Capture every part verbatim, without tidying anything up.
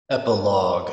Epilogue.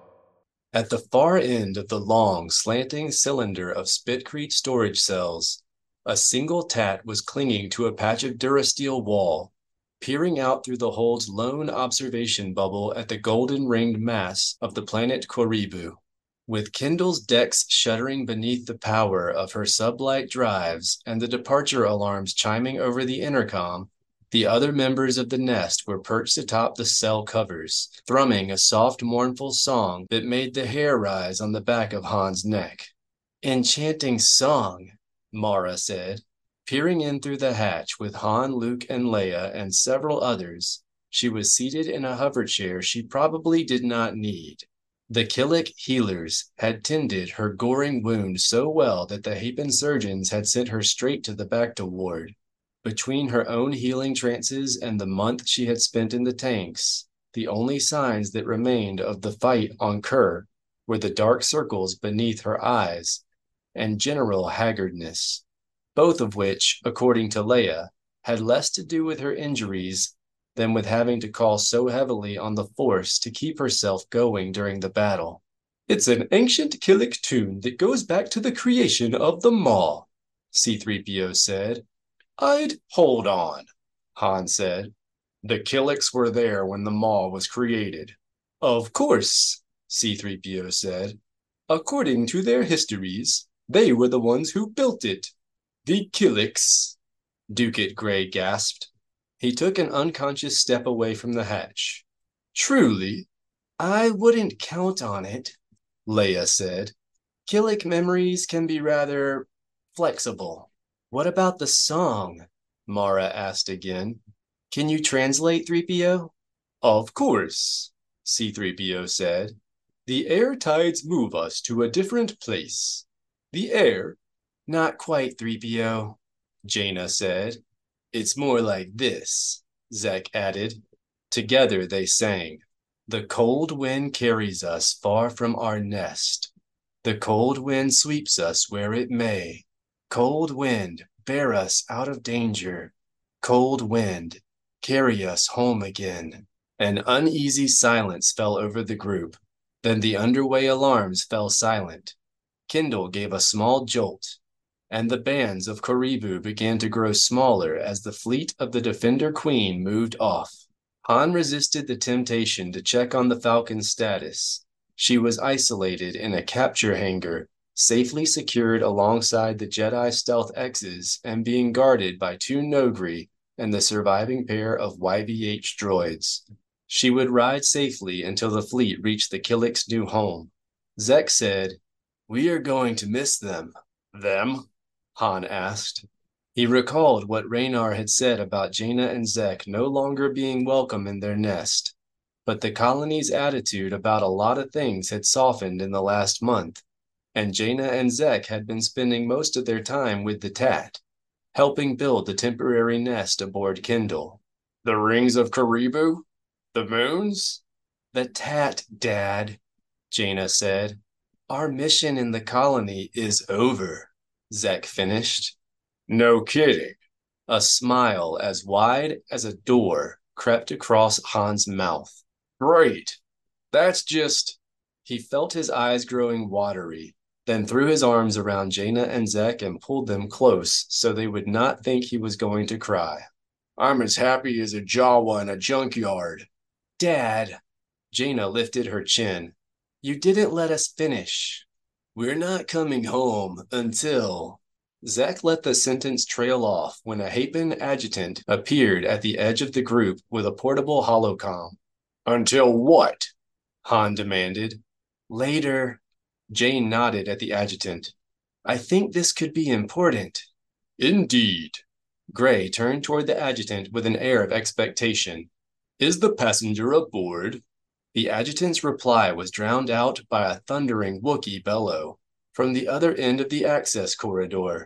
At the far end of the long, slanting cylinder of Spitcrete storage cells, a single Tat was clinging to a patch of durasteel wall, peering out through the hold's lone observation bubble at the golden-ringed mass of the planet Qoribu. With Kindle's decks shuddering beneath the power of her sublight drives and the departure alarms chiming over the intercom, the other members of the nest were perched atop the cell covers, thrumming a soft, mournful song that made the hair rise on the back of Han's neck. Enchanting song, Mara said, peering in through the hatch with Han, Luke, and Leia and several others. She was seated in a hover chair she probably did not need. The Killik healers had tended her goring wound so well that the Hapen surgeons had sent her straight to the Bacta ward. Between her own healing trances and the month she had spent in the tanks, the only signs that remained of the fight on Kur were the dark circles beneath her eyes and general haggardness, both of which, according to Leia, had less to do with her injuries than with having to call so heavily on the Force to keep herself going during the battle. It's an ancient Killik tune that goes back to the creation of the Maw, C three P O said. I'd hold on, Han said. The Killiks were there when the Maw was created. Of course, C three P O said. According to their histories, they were the ones who built it. The Killiks, Ducat Gray gasped. He took an unconscious step away from the hatch. Truly? I wouldn't count on it, Leia said. Killik memories can be rather flexible. What about the song? Mara asked again. Can you translate, three P O? Of course, C three P O said. The air tides move us to a different place. The air? Not quite, three P O, Jaina said. It's more like this, Zek added. Together they sang. The cold wind carries us far from our nest. The cold wind sweeps us where it may. Cold wind, bear us out of danger. Cold wind, carry us home again. An uneasy silence fell over the group. Then the underway alarms fell silent. Kindle gave a small jolt, and the bands of Qoribu began to grow smaller as the fleet of the Defender Queen moved off. Han resisted the temptation to check on the Falcon's status. She was isolated in a capture hangar, safely secured alongside the Jedi Stealth X's and being guarded by two Noghri and the surviving pair of Y V H droids. She would ride safely until the fleet reached the Killik's new home. Zek said, We are going to miss them. Them? Han asked. He recalled what Raynar had said about Jaina and Zek no longer being welcome in their nest. But the colony's attitude about a lot of things had softened in the last month, and Jaina and Zek had been spending most of their time with the Tat, helping build the temporary nest aboard Kindle. The rings of Qoribu? The moons? The Tat, Dad, Jaina said. Our mission in the colony is over, Zek finished. No kidding. A smile as wide as a door crept across Han's mouth. Great. That's just... He felt his eyes growing watery, then threw his arms around Jaina and Zek and pulled them close so they would not think he was going to cry. I'm as happy as a Jawa in a junkyard. Dad, Jaina lifted her chin. You didn't let us finish. We're not coming home until... Zek let the sentence trail off when a Hapen adjutant appeared at the edge of the group with a portable holocom. Until what? Han demanded. Later. Jane nodded at the adjutant. I think this could be important. Indeed. Gray turned toward the adjutant with an air of expectation. Is the passenger aboard? The adjutant's reply was drowned out by a thundering Wookiee bellow. From the other end of the access corridor,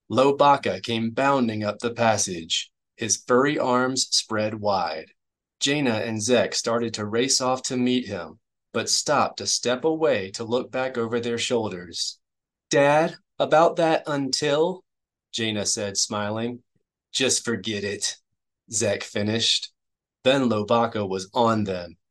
Lobaka came bounding up the passage, his furry arms spread wide. Jaina and Zek started to race off to meet him, but stopped a step away to look back over their shoulders. Dad, about that until? Jaina said, smiling. Just forget it, Zek finished. Then Lobaka was on them,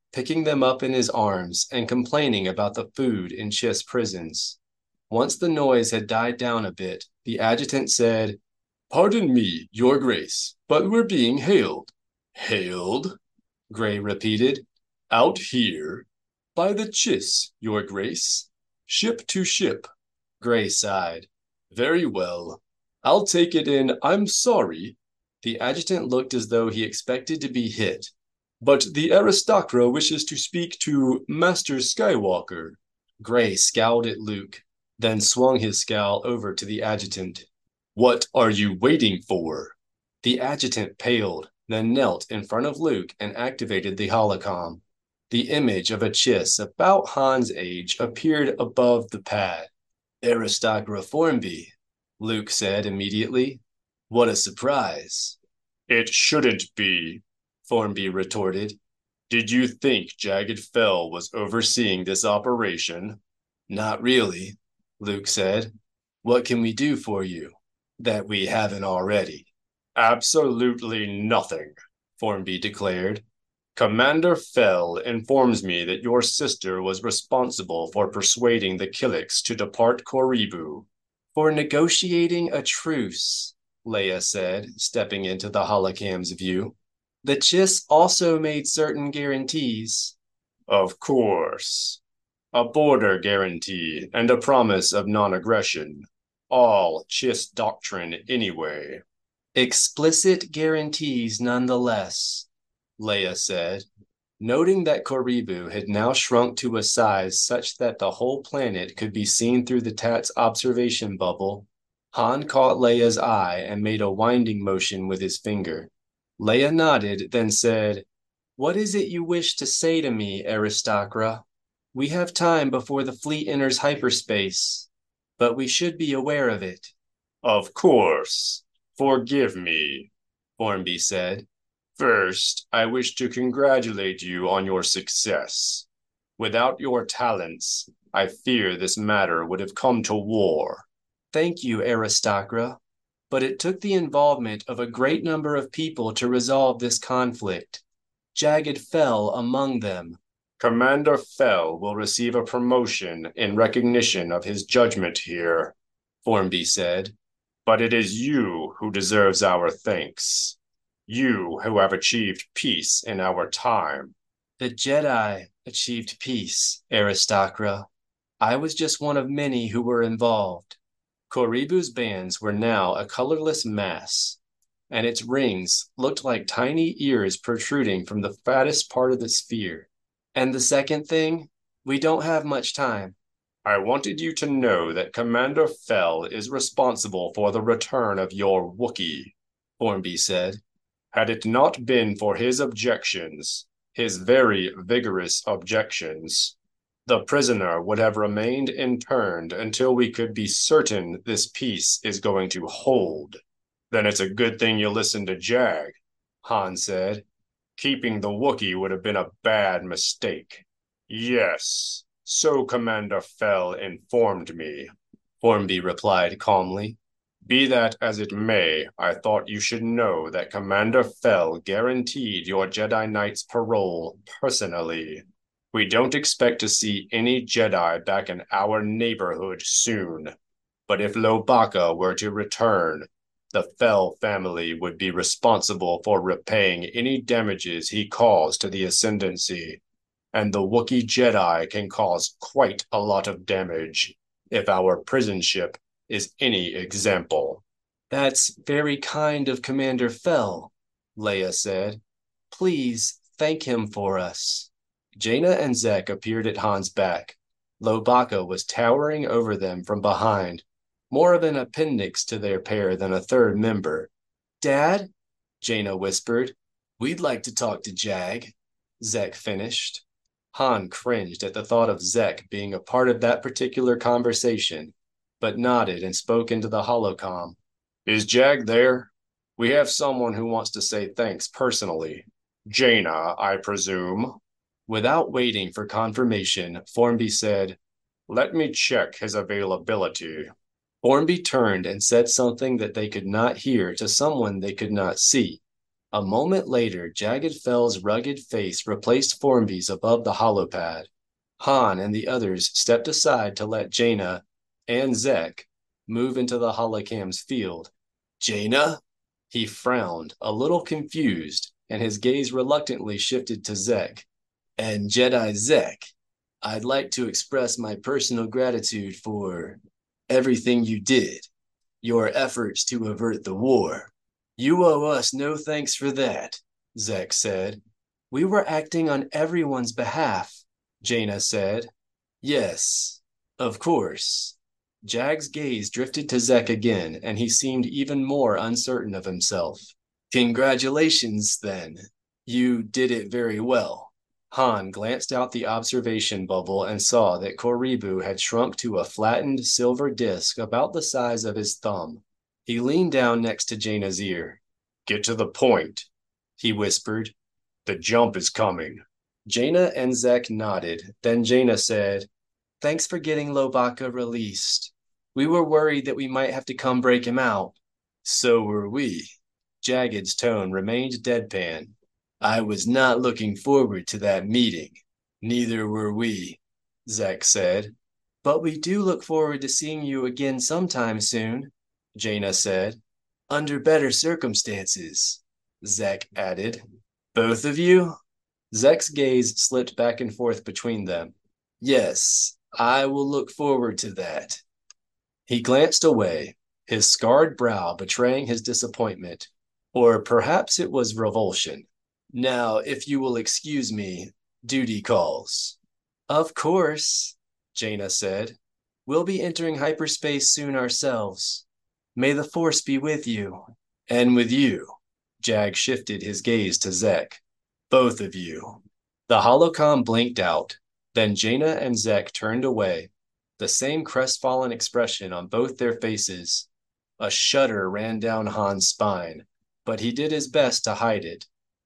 picking them up in his arms and complaining about the food in Chiss prisons. Once the noise had died down a bit, the adjutant said, "Pardon me, Your Grace, but we're being hailed." "Hailed?" Gray repeated. "Out here?" "By the Chiss, Your Grace. Ship to ship." Gray sighed. "Very well. I'll take it in, I'm sorry." The adjutant looked as though he expected to be hit. "But the Aristocra wishes to speak to Master Skywalker." Gray scowled at Luke, then swung his scowl over to the adjutant. "What are you waiting for?" The adjutant paled, then knelt in front of Luke and activated the holocom. The image of a Chiss about Han's age appeared above the pad. "Aristocra Formby," Luke said immediately. "What a surprise." "It shouldn't be," Formby retorted. "Did you think Jagged Fell was overseeing this operation?" "Not really," Luke said. "What can we do for you that we haven't already?" "Absolutely nothing," Formby declared. "Commander Fell informs me that your sister was responsible for persuading the Killiks to depart Koribu." "For negotiating a truce," Leia said, stepping into the holocam's view. "The Chiss also made certain guarantees." "Of course. A border guarantee and a promise of non-aggression. All Chiss doctrine anyway." "Explicit guarantees nonetheless," Leia said. Noting that Koribu had now shrunk to a size such that the whole planet could be seen through the Tat's observation bubble, Han caught Leia's eye and made a winding motion with his finger. Leia nodded, then said, "What is it you wish to say to me, Aristocra? We have time before the fleet enters hyperspace, but we should be aware of it." "Of course. Forgive me," Formby said. "First, I wish to congratulate you on your success. Without your talents, I fear this matter would have come to war." "Thank you, Aristocra, but it took the involvement of a great number of people to resolve this conflict. Jagged Fell among them." "Commander Fell will receive a promotion in recognition of his judgment here," Formby said. "But it is you who deserves our thanks. You who have achieved peace in our time." "The Jedi achieved peace, Aristocra. I was just one of many who were involved." Koribu's bands were now a colorless mass, and its rings looked like tiny ears protruding from the fattest part of the sphere. "And the second thing? We don't have much time." "I wanted you to know that Commander Fell is responsible for the return of your Wookiee," Formby said. "Had it not been for his objections, his very vigorous objections, the prisoner would have remained interned until we could be certain this peace is going to hold." "Then it's a good thing you listened to Jag," Han said. "Keeping the Wookiee would have been a bad mistake." "Yes, so Commander Fell informed me," Formby replied calmly. "Be that as it may, I thought you should know that Commander Fell guaranteed your Jedi Knight's parole personally. We don't expect to see any Jedi back in our neighborhood soon. But if Lobaka were to return, the Fell family would be responsible for repaying any damages he caused to the Ascendancy. And the Wookiee Jedi can cause quite a lot of damage if our prison ship is any example." "That's very kind of Commander Fell," Leia said. "Please thank him for us." Jaina and Zek appeared at Han's back. Lobaka was towering over them from behind, more of an appendix to their pair than a third member. "Dad," Jaina whispered. "We'd like to talk to Jag," Zek finished. Han cringed at the thought of Zek being a part of that particular conversation, but nodded and spoke into the holocom. "Is Jag there? We have someone who wants to say thanks personally. Jaina, I presume." Without waiting for confirmation, Formby said, "Let me check his availability." Formby turned and said something that they could not hear to someone they could not see. A moment later, Jagged Fell's rugged face replaced Formby's above the holopad. Han and the others stepped aside to let Jaina and Zek move into the holocam's field. Jaina? He frowned, a little confused, and his gaze reluctantly shifted to Zek. And Jedi Zek, I'd like to express my personal gratitude for everything you did, your efforts to avert the war. You owe us no thanks for that, Zek said. We were acting on everyone's behalf, Jaina said. Yes, of course. Jag's gaze drifted to Zek again, and he seemed even more uncertain of himself. Congratulations, then. You did it very well. Han glanced out the observation bubble and saw that Koribu had shrunk to a flattened silver disc about the size of his thumb. He leaned down next to Jaina's ear. Get to the point, he whispered. The jump is coming. Jaina and Zek nodded. Then Jaina said, Thanks for getting Lobaka released. We were worried that we might have to come break him out. So were we. Jagged's tone remained deadpan. I was not looking forward to that meeting. Neither were we, Zek said. But we do look forward to seeing you again sometime soon, Jaina said. Under better circumstances, Zek added. Both of you? Zek's gaze slipped back and forth between them. Yes, I will look forward to that. He glanced away, his scarred brow betraying his disappointment, or perhaps it was revulsion. Now, if you will excuse me, duty calls. Of course, Jaina said. We'll be entering hyperspace soon ourselves. May the Force be with you. And with you. Jag shifted his gaze to Zek. Both of you. The holocom blinked out. Then Jaina and Zek turned away, the same crestfallen expression on both their faces. A shudder ran down Han's spine, but he did his best to hide it.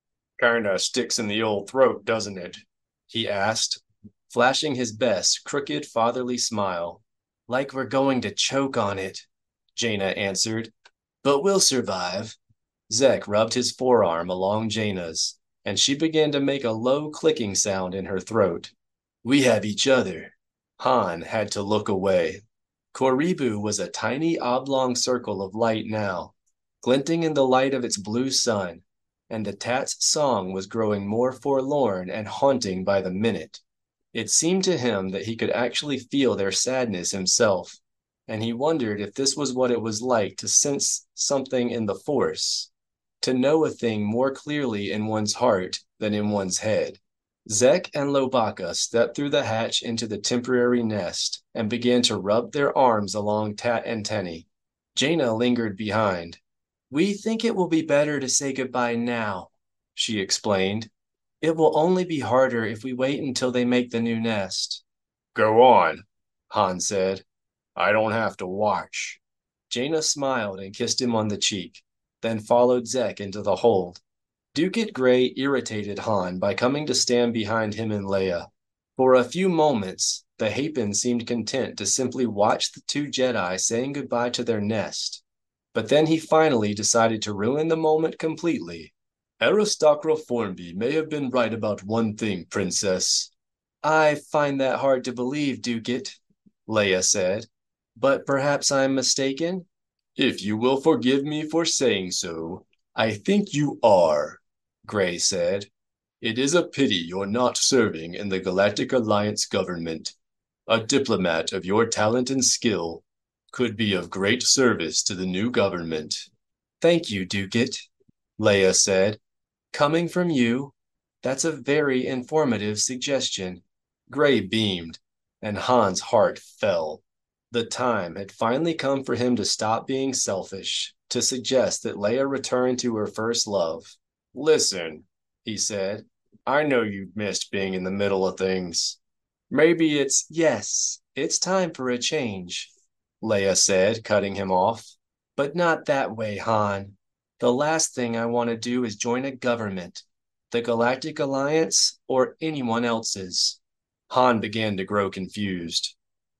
Kinda sticks in the old throat, doesn't it? He asked, flashing his best, crooked, fatherly smile. Like we're going to choke on it, Jaina answered. But we'll survive. Zek rubbed his forearm along Jaina's, and she began to make a low clicking sound in her throat. We have each other. Han had to look away. Koribu was a tiny oblong circle of light now, glinting in the light of its blue sun, and the Tat's song was growing more forlorn and haunting by the minute. It seemed to him that he could actually feel their sadness himself, and he wondered if this was what it was like to sense something in the Force, to know a thing more clearly in one's heart than in one's head. Zek and Lobaka stepped through the hatch into the temporary nest and began to rub their arms along Tat antennae. Jaina lingered behind. We think it will be better to say goodbye now, she explained. It will only be harder if we wait until they make the new nest. Go on, Han said. I don't have to watch. Jaina smiled and kissed him on the cheek, then followed Zek into the hold. Dukat Gray irritated Han by coming to stand behind him and Leia. For a few moments, the Hapan seemed content to simply watch the two Jedi saying goodbye to their nest. But then he finally decided to ruin the moment completely. Aristocra Formby may have been right about one thing, Princess. I find that hard to believe, Dukat, Leia said. But perhaps I'm mistaken? If you will forgive me for saying so, I think you are, Gray said. It is a pity you're not serving in the Galactic Alliance government. A diplomat of your talent and skill could be of great service to the new government. Thank you, Dukat, Leia said. Coming from you, that's a very informative suggestion. Gray beamed, and Han's heart fell. The time had finally come for him to stop being selfish, to suggest that Leia return to her first love. Listen, he said, I know you've missed being in the middle of things. Maybe it's, yes, it's time for a change, Leia said, cutting him off. But not that way, Han. The last thing I want to do is join a government, the Galactic Alliance or anyone else's. Han began to grow confused.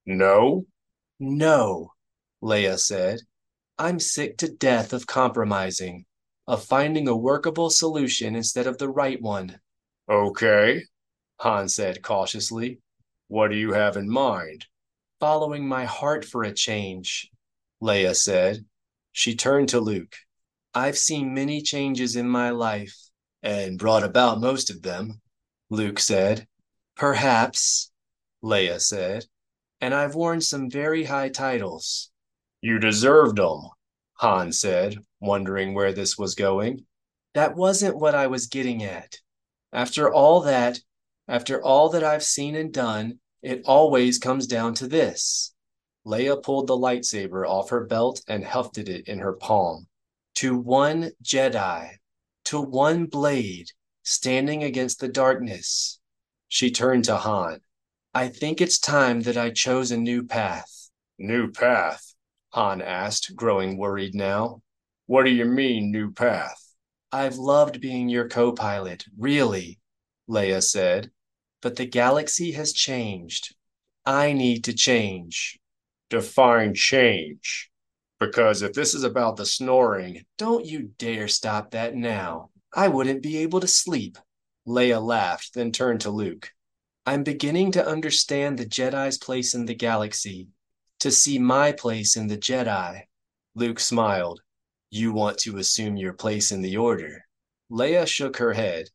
No? No, Leia said. I'm sick to death of compromising. of finding a workable solution instead of the right one. Okay, Han said cautiously. What do you have in mind? Following my heart for a change, Leia said. She turned to Luke. I've seen many changes in my life, and brought about most of them, Luke said. Perhaps, Leia said, and I've worn some very high titles. You deserved them, Han said, wondering where this was going. That wasn't what I was getting at. After all that, after all that I've seen and done, it always comes down to this. Leia pulled the lightsaber off her belt and hefted it in her palm. To one Jedi, to one blade, standing against the darkness. She turned to Han. I think it's time that I chose a new path. New path? Han asked, growing worried now. What do you mean, new path? I've loved being your co-pilot, really, Leia said. But the galaxy has changed. I need to change. Define change. Because if this is about the snoring, don't you dare stop that now. I wouldn't be able to sleep. Leia laughed, then turned to Luke. I'm beginning to understand the Jedi's place in the galaxy, to see my place in the Jedi. Luke smiled. You want to assume your place in the Order. Leia shook her head.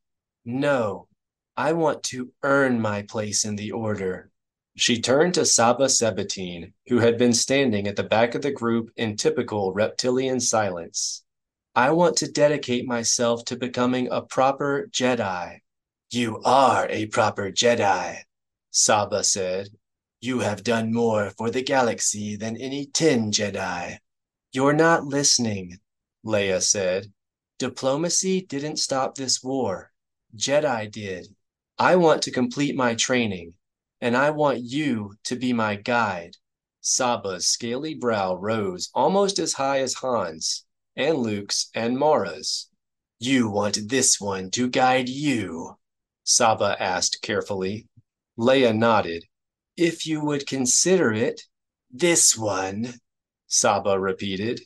No, I want to earn my place in the Order. She turned to Saba Sabatine, who had been standing at the back of the group in typical reptilian silence. I want to dedicate myself to becoming a proper Jedi. You are a proper Jedi, Saba said. You have done more for the galaxy than any ten Jedi. You're not listening, Leia said. Diplomacy didn't stop this war. Jedi did. I want to complete my training, and I want you to be my guide. Saba's scaly brow rose almost as high as Han's, and Luke's, and Mara's. You want this one to guide you? Saba asked carefully. Leia nodded. If you would consider it. This one, Saba repeated.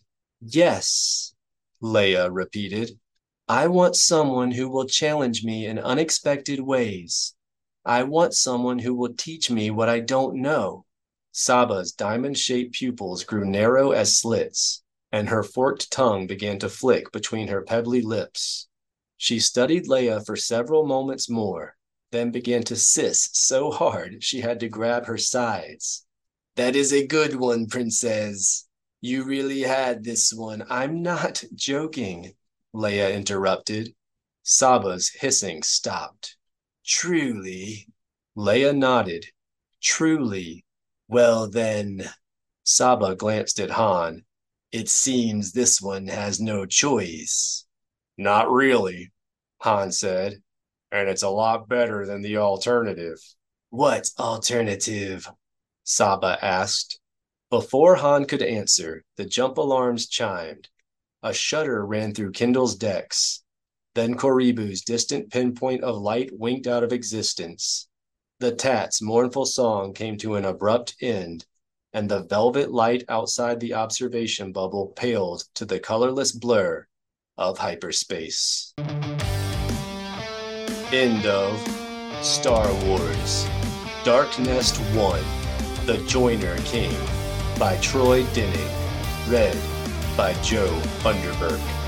Yes, Leia repeated. I want someone who will challenge me in unexpected ways. I want someone who will teach me what I don't know. Saba's diamond-shaped pupils grew narrow as slits, and her forked tongue began to flick between her pebbly lips. She studied Leia for several moments more, then began to sis so hard she had to grab her sides. That is a good one, Princess. You really had this one. I'm not joking, Leia interrupted. Saba's hissing stopped. Truly? Leia nodded. Truly. Well then, Saba glanced at Han. It seems this one has no choice. Not really, Han said, and it's a lot better than the alternative. What alternative? Saba asked. Before Han could answer, the jump alarms chimed. A shudder ran through Kindle's decks. Then Koribu's distant pinpoint of light winked out of existence. The Tat's mournful song came to an abrupt end, and the velvet light outside the observation bubble paled to the colorless blur of hyperspace. End of Star Wars Dark Nest one, The Joiner King by Troy Denning. Read by Joe Underberg.